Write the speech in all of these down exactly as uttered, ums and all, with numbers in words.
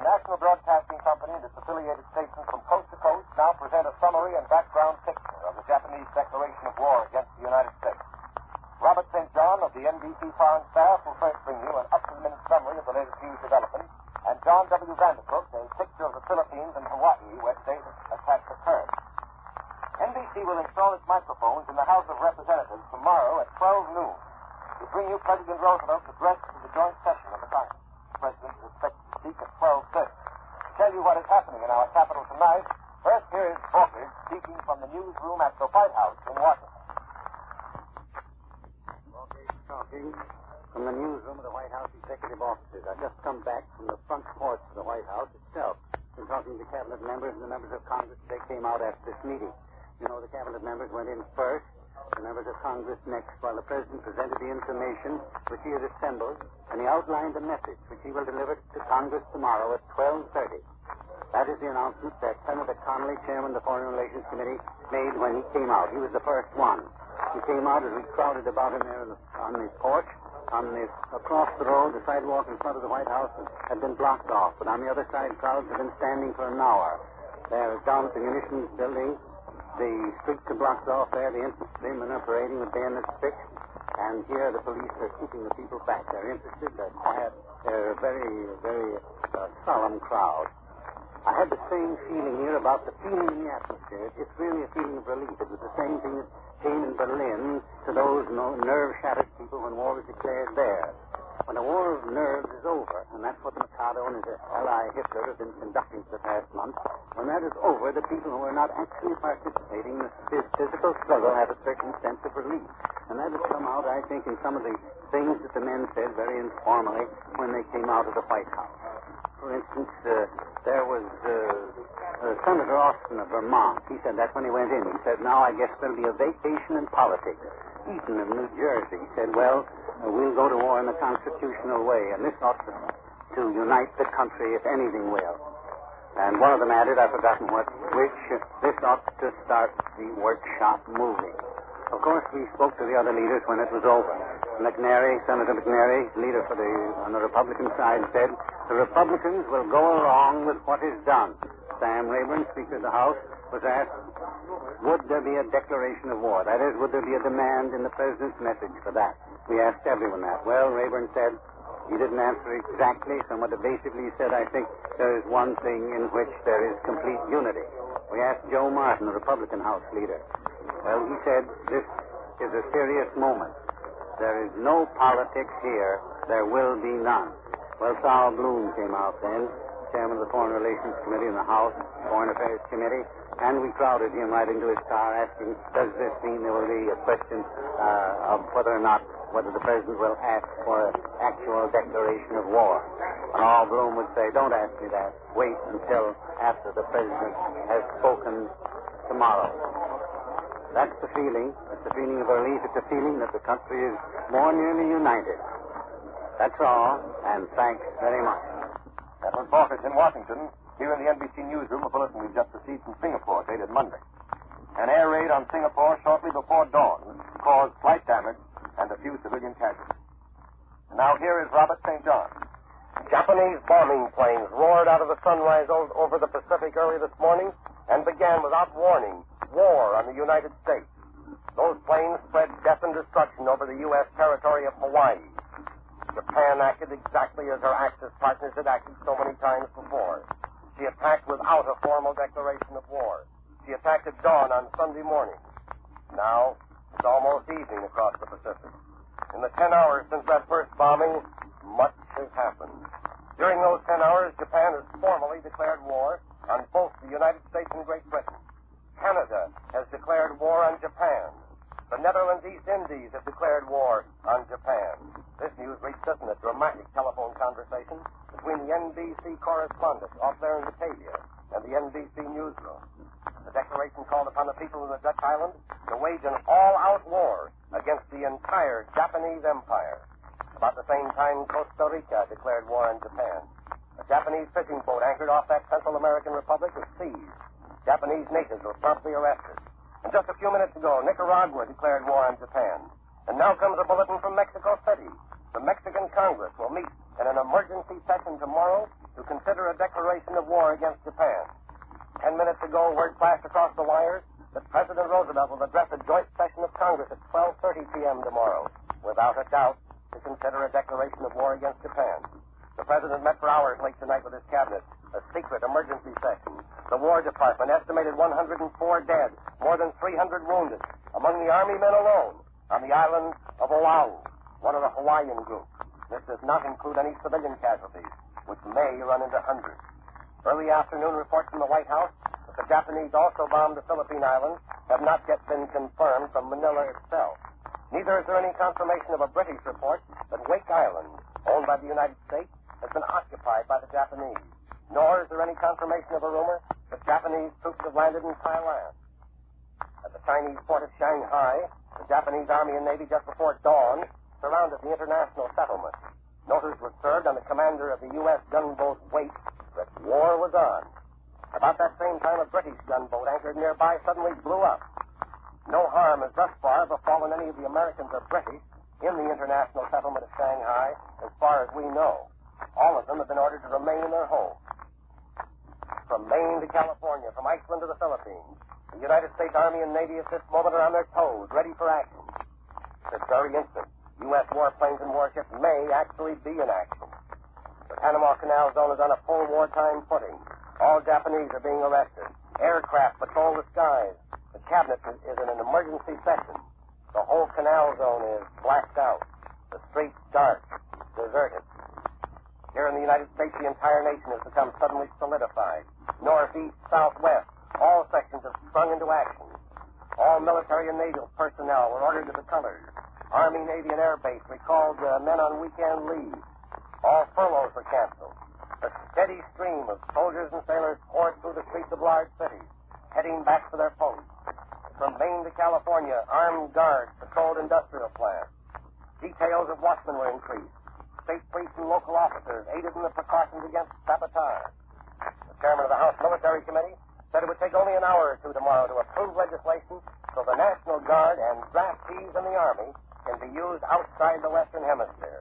National Broadcasting Company and its affiliated stations from coast to coast now present a summary and background picture of the Japanese declaration of war against the United States. Robert Saint John of the N B C Foreign Staff will first bring you an up-to-the-minute summary of the latest news developments, and John W. Vanderbrook a picture of the Philippines and Hawaii where today's attack occurred. N B C will install its microphones in the House of Representatives tomorrow at twelve noon to bring you President Roosevelt's address to the joint session of the Congress. The President is expected to speak at twelve thirty. To tell you what is happening in our capital tonight, first here is Booker speaking from the newsroom at the White House in Washington. Booker talking from the newsroom of the White House executive offices. I've just come back from the front porch of the White House itself. Been talking to cabinet members and the members of Congress. They came out after this meeting. You know, the cabinet members went in first, the members of Congress next, while the President presented the information which he had assembled, and he outlined the message which he will deliver to Congress tomorrow at twelve thirty. That is the announcement that Senator Connolly, chairman of the Foreign Relations Committee, made when he came out. He was the first one. He came out as we crowded about him there on the, on the porch. On the, across the road, the sidewalk in front of the White House had been blocked off, but on the other side, crowds had been standing for an hour. There, down at the munitions building, the streets are blocked off there, the infantrymen are parading with bayonets fixed, and here the police are keeping the people back. They're interested, they're quiet, they're a very, very uh, solemn crowd. I had the same feeling here about the feeling in the atmosphere. It's really a feeling of relief. It was the same thing that came in Berlin to those no, nerve-shattered people when war was declared there. When a war of nerves is over, and that's what the Mikado and his ally Hitler have been conducting for the past month, when that is over, the people who are not actually participating in this physical struggle have a certain sense of relief. And that has come out, I think, in some of the things that the men said very informally when they came out of the White House. For instance, uh, there was uh, uh, Senator Austin of Vermont. He said that when he went in. He said, now I guess there'll be a vacation in politics. Eaton of New Jersey said, well, uh, we'll go to war in the constitutional way, and this ought to, to unite the country, if anything will. And one of them added, I've forgotten what, which, uh, this ought to start the workshop moving. Of course, we spoke to the other leaders when it was over. McNary, Senator McNary, leader for the on the Republican side, said the Republicans will go along with what is done. Sam Rayburn, Speaker of the House, was asked, would there be a declaration of war? That is, would there be a demand in the President's message for that? We asked everyone that. Well, Rayburn said he didn't answer exactly. Somewhat evasively, he said, I think there is one thing in which there is complete unity. We asked Joe Martin, the Republican House leader. Well, he said, this is a serious moment. There is no politics here. There will be none. Well, Saul Bloom came out then, chairman of the Foreign Relations Committee in the House, Foreign Affairs Committee, and we crowded him right into his car asking, does this mean there will be a question uh, of whether or not, whether the President will ask for an actual declaration of war? And all Bloom would say, don't ask me that. Wait until after the President has spoken tomorrow. That's the feeling. It's the feeling of relief. It's a feeling that the country is more nearly united. That's all, and thanks very much. That was Baucus in Washington. Here in the N B C newsroom, a bulletin we've just received from Singapore, dated Monday. An air raid on Singapore shortly before dawn caused flight damage and a few civilian casualties. And now here is Robert Saint John. Japanese bombing planes roared out of the sunrise over the Pacific early this morning and began without warning war on the United States. Those planes spread death and destruction over the U S territory of Hawaii. Japan acted exactly as her Axis partners had acted so many times before. She attacked without a formal declaration of war. She attacked at dawn on Sunday morning. Now, it's almost evening across the Pacific. In the ten hours since that first bombing, much has happened. During those ten hours, Japan has formally declared war on both the United States and Great Britain. Canada has declared war on Japan. The Netherlands East Indies have declared war on Japan. This news reached us in a dramatic telephone conversation between the N B C correspondent off there in Batavia and the N B C newsroom. The declaration called upon the people of the Dutch island to wage an all-out war against the entire Japanese empire. About the same time, Costa Rica declared war on Japan. A Japanese fishing boat anchored off that Central American republic was seized. Japanese natives were promptly arrested. And just a few minutes ago, Nicaragua declared war on Japan. And now comes a bulletin from Mexico City. The Mexican Congress will meet in an emergency session tomorrow to consider a declaration declaration of war against Japan. Ten minutes ago, word flashed across the wires that President Roosevelt will address a joint session of Congress at twelve thirty p.m. tomorrow, without a doubt, to consider a declaration of war against Japan. The President met for hours late tonight with his cabinet, a secret emergency session. The War Department estimated one hundred four dead, more than three hundred wounded, among the Army men alone, on the island of Oahu, one of the Hawaiian group. This does not include any civilian casualties, which may run into hundreds. Early afternoon reports from the White House that the Japanese also bombed the Philippine Islands have not yet been confirmed from Manila itself. Neither is there any confirmation of a British report that Wake Island, owned by the United States, has been occupied by the Japanese. Nor is there any confirmation of a rumor that Japanese troops have landed in Thailand. At the Chinese port of Shanghai, the Japanese Army and Navy just before dawn surrounded the international settlement. Notice was served on the commander of the U S gunboat Waite that war was on. About that same time, a British gunboat anchored nearby suddenly blew up. No harm has thus far befallen any of the Americans or British in the international settlement of Shanghai, as far as we know. All of them have been ordered to remain in their homes. From Maine to California, from Iceland to the Philippines, the United States Army and Navy at this moment are on their toes, ready for action. This very instant, U S warplanes and warships may actually be in action. The Panama Canal Zone is on a full wartime footing. All Japanese are being arrested. Aircraft patrol the skies. The cabinet is in an emergency session. The whole canal zone is blacked out. The streets dark, deserted. Here in the United States, the entire nation has become suddenly solidified. North, east, south, west, all sections have sprung into action. All military and naval personnel were ordered to the colors. Army, Navy, and Air Base recalled uh, men on weekend leave. All furloughs were canceled. A steady stream of soldiers and sailors poured through the streets of large cities, heading back to their posts. From Maine to California, armed guards patrolled industrial plants. Details of watchmen were increased. State police and local officers aided in the precautions against sabotage. The chairman of the House Military Committee said it would take only an hour or two tomorrow to approve legislation so the National Guard and draftees in the Army can be used outside the Western Hemisphere.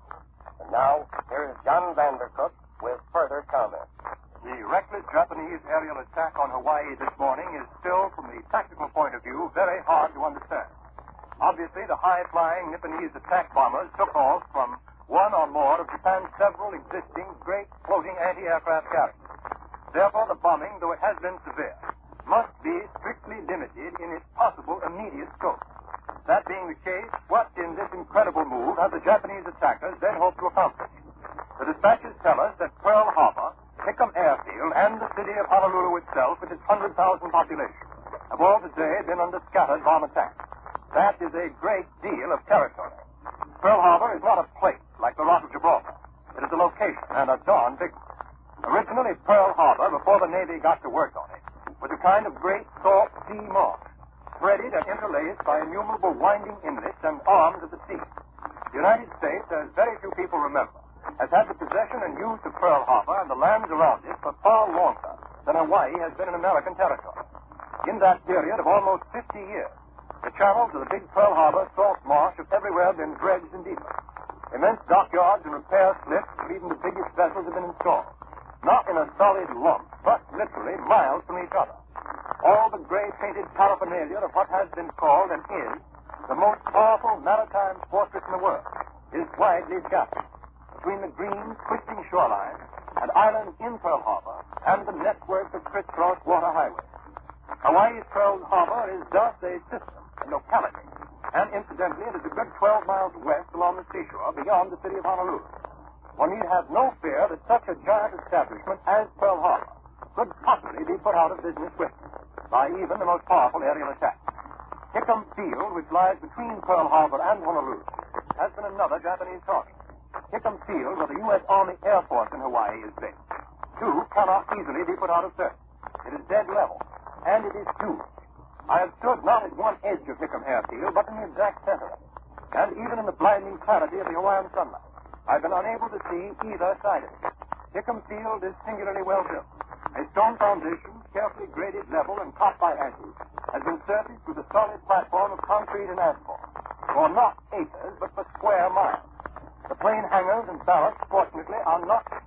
And now, here is John Vandercook with further comments. The reckless Japanese aerial attack on Hawaii this morning is still, from the tactical point of view, very hard to understand. Obviously, the high-flying Nipponese attack bombers took off from one or more of Japan's several existing great floating anti-aircraft carriers. Therefore, the bombing, though it has been severe, must be strictly limited in its possible immediate scope. That being the case, what in this incredible move have the Japanese attackers then hoped to accomplish? The dispatches tell us that Pearl Harbor, Hickam Airfield, and the city of Honolulu itself, with its one hundred thousand population, have all today been under scattered bomb attacks. That is a great deal of territory. Pearl Harbor is not a place like the Rock of Gibraltar. It is a location, and a darn big one. Originally, Pearl Harbor, before the Navy got to work on it, was a kind of great salt sea marsh, threaded and interlaced by innumerable winding inlets and arms of the sea. The United States, as very few people remember, has had the possession and use of Pearl Harbor and the lands around it for far longer than Hawaii has been an American territory. In that period of almost fifty years, the channels of the big Pearl Harbor salt marsh have everywhere been dredged and deepened. Immense dockyards and repair slips of even the biggest vessels have been installed. Not in a solid lump, but literally miles from each other. All the gray painted paraphernalia of what has been called and is the most powerful maritime fortress in the world is widely scattered between the green, twisting shoreline and islands in Pearl Harbor and the network of crisscross water highways. Hawaii's Pearl Harbor is thus a system, a locality, and incidentally it is a good twelve miles west along the seashore beyond the city of Honolulu. One need have no fear that such a giant establishment as Pearl Harbor could possibly be put out of business quickly by even the most powerful aerial attack. Hickam Field, which lies between Pearl Harbor and Honolulu, has been another Japanese target. Hickam Field, where the U S Army Air Force in Hawaii is based, too, cannot easily be put out of service. It is dead level, and it is huge. I have stood not at one edge of Hickam Airfield, but in the exact center of it, and even in the blinding clarity of the Hawaiian sunlight, I've been unable to see either side of it. Hickam Field is singularly well built. A stone foundation, carefully graded level and topped by anchors, has been surfaced with a solid platform of concrete and asphalt, for not acres, but for square miles. The plane hangars and barracks, fortunately, are not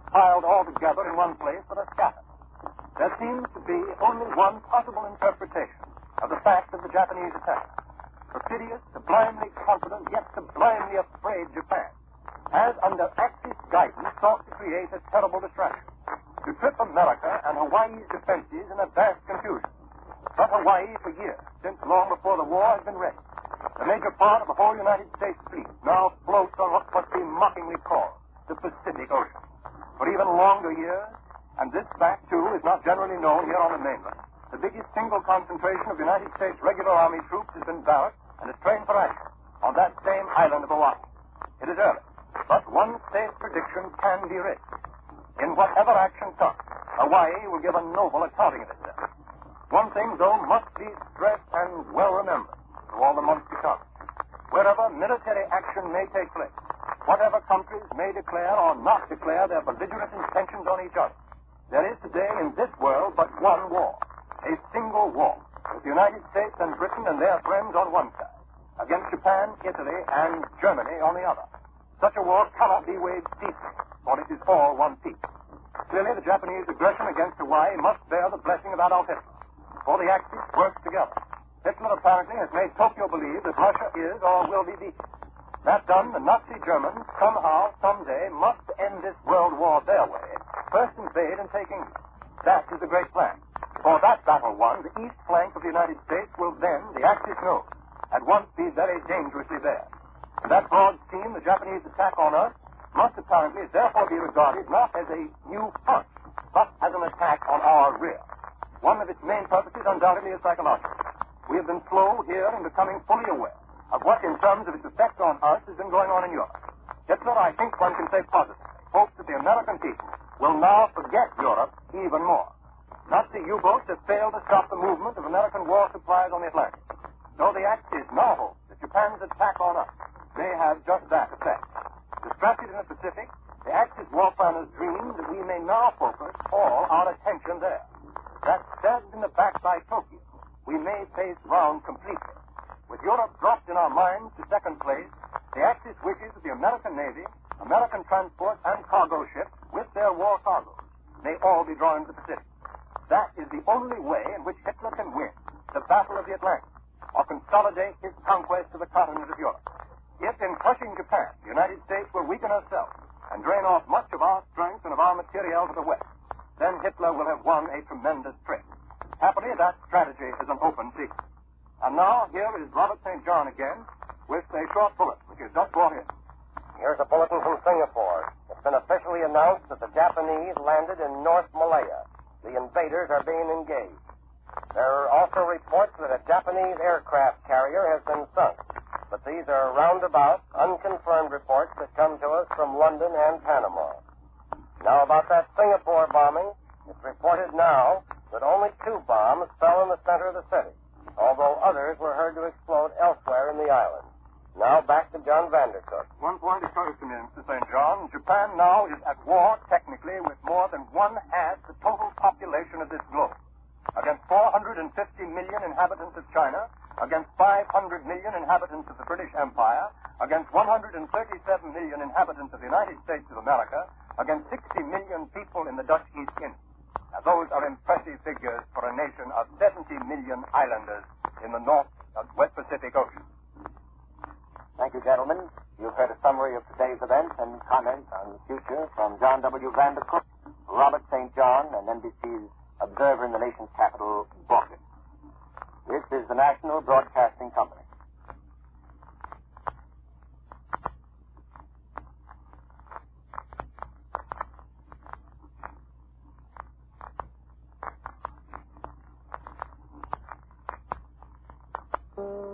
piled all together in one place but are scattered. There seems to be only one possible interpretation of the fact of the Japanese attack. Perfidious, sublimely confident, yet sublimely afraid Japan has, under Axis guidance, sought to create a terrible distraction, to trip America and Hawaii's defenses in a vast confusion. But Hawaii, for years, since long before the war, has been ready. The major part of the whole United States fleet now floats on what must be mockingly called the Pacific Ocean. For even longer years, and this fact, too, is not generally known here on the mainland, the biggest single concentration of United States regular Army troops has been barracked and is trained for action on that same island of Oahu. It is early, but one safe prediction can be risked. In whatever action comes, Hawaii will give a noble accounting of itself. One thing, though, must be stressed and well remembered through all the months to come. Wherever military action may take place, whatever countries may declare or not declare their belligerent intentions on each other, there is today in this world but one war, a single war, with the United States and Britain and their friends on one side, against Japan, Italy, and Germany on the other. Such a war cannot be waged peacefully, for it is all one piece. Clearly, the Japanese aggression against Hawaii must bear the blessing of Adolf Hitler, for the Axis works together. Hitler apparently has made Tokyo believe that Russia is or will be beaten. That done, the Nazi Germans somehow, someday, must end this world war their way, first invade and take England. That is the great plan. For that battle won, the east flank of the United States will then, the Axis knows, at once be very dangerously there. And that broad scheme, the Japanese attack on us, must apparently therefore be regarded not as a new front, but as an attack on our rear. One of its main purposes undoubtedly is psychological. We have been slow here in becoming fully aware of what, in terms of its effect on us, has been going on in Europe. Hitler, I think one can say positively, hopes that the American people will now forget Europe even more. Nazi U-boats have failed to stop the movement of American war supplies on the Atlantic. So the Axis now hopes that Japan's attack on us may have just that effect. Distracted in the Pacific, the Axis war planners dream that we may now focus all our attention there. That stabbed in the back by Tokyo, we may face round completely. With Europe dropped in our minds to second place, the Axis wishes that the American Navy, American transport, and cargo ships with their war cargoes may all be drawn to the Pacific. That is the only way in which Hitler can win the Battle of the Atlantic, or consolidate his conquest of the continent of Europe. If, in crushing Japan, the United States will weaken herself and drain off much of our strength and of our materiel to the west, then Hitler will have won a tremendous trick. Happily, that strategy is an open secret. And now, here is Robert Saint John again with a short bullet, which is just brought in. Here's a bulletin from Singapore. It's been officially announced that the Japanese landed in North Malaya. The invaders are being engaged. There are also reports that a Japanese aircraft carrier has been sunk, but these are roundabout, unconfirmed reports that come to us from London and Panama. Now, about that Singapore bombing, it's reported now that only two bombs fell in the center of the city, although others were heard to explode elsewhere in the island. Now, back to John Vandercook. One point occurs to me, Mister Saint John. Japan now is at war, technically, with more than one-half the total population of this globe. Against four hundred fifty million inhabitants of China, against five hundred million inhabitants of the British Empire, against one hundred thirty-seven million inhabitants of the United States of America, against sixty million people in the Dutch East Indies. Now, those are impressive figures for a nation of seventy million islanders in the North and West Pacific Ocean. Thank you, gentlemen. You've heard a summary of today's events and comments on the future from John W. Vandercook, Robert Saint John, and N B C's observer in the nation's capital, Boston. This is the National Broadcasting Company. Thank you.